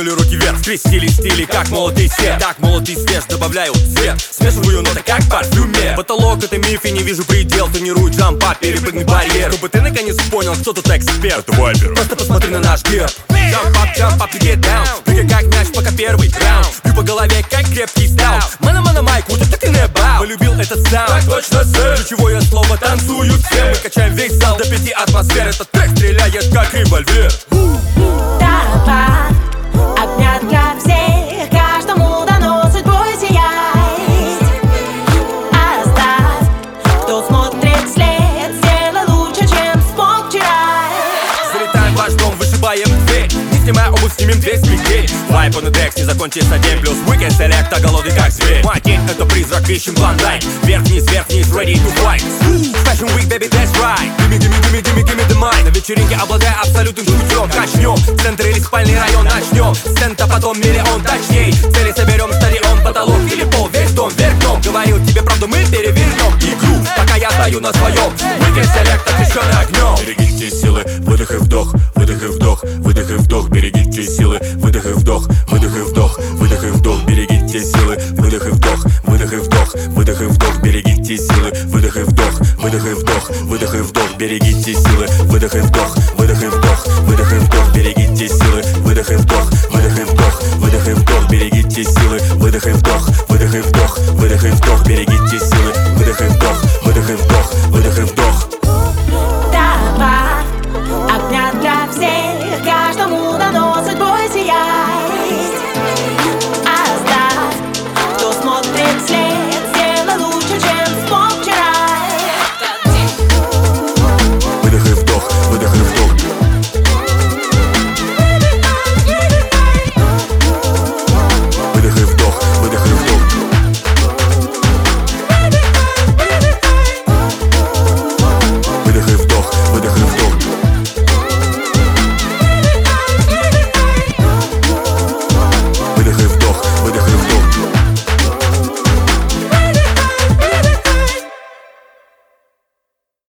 вскинули руки вверх, скрестили стили, как молотый свет. Так молотый свет, добавляю цвет, смешиваю ноты, как парфюмер. Потолок — это миф, и не вижу предел. Тренирую джампа, перепрыгни барьер. Чтобы ты наконец понял, кто тут эксперт. Это Вайпер. Просто посмотри на наш герб. Jump up, you get down. Прыгай как мяч, пока первый раунд. Бью по голове, как крепкий стаут. Мана майк, вот это ты не бау. Полюбил этот саунд, так точно, сэр. Ключевое слово, танцуют все. Мы качаем весь зал до 5 атмосфер. Этот трек стреляет, как револьвер. Топа, огня для всех, каждому дано судьбой сиять. Оставь, кто смотрит вслед, сделай лучше, чем смог вчера. Залетаем в ваш дом, вышибаем дверь. Не снимая обувь, снимем дверь с плетей. Вайп on the decks, не закончится день. Плюс weekend select, а голодный как зверь. Мой день — это призрак, ищем клондайк. Вверх-вниз, ready to fight. Fashion week, baby, that's right. Gimme the mic. На вечеринке обладая абсолютным ключом. Качнем, центр или спальный район начнем. С цента потом миллион, точней. Цели соберем, стадион, потолок или пол. Весь дом вверх дном. Говорил тебе правду, мы перевернем игру, пока я стою на своем. Weekend select, освещенный огнем. Берегите силы, выдох и вдох, выдох и вдох, выдох и вдох. Берегите силы, выдох и вдох, выдох и вдох, выдох и вдох. Берегите силы, выдох и вдох, выдох и вдох, выдох и вдох. Берегите силы, выдох и вдох, выдох и вдох, выдох и вдох. Берегите силы, выдох и вдох,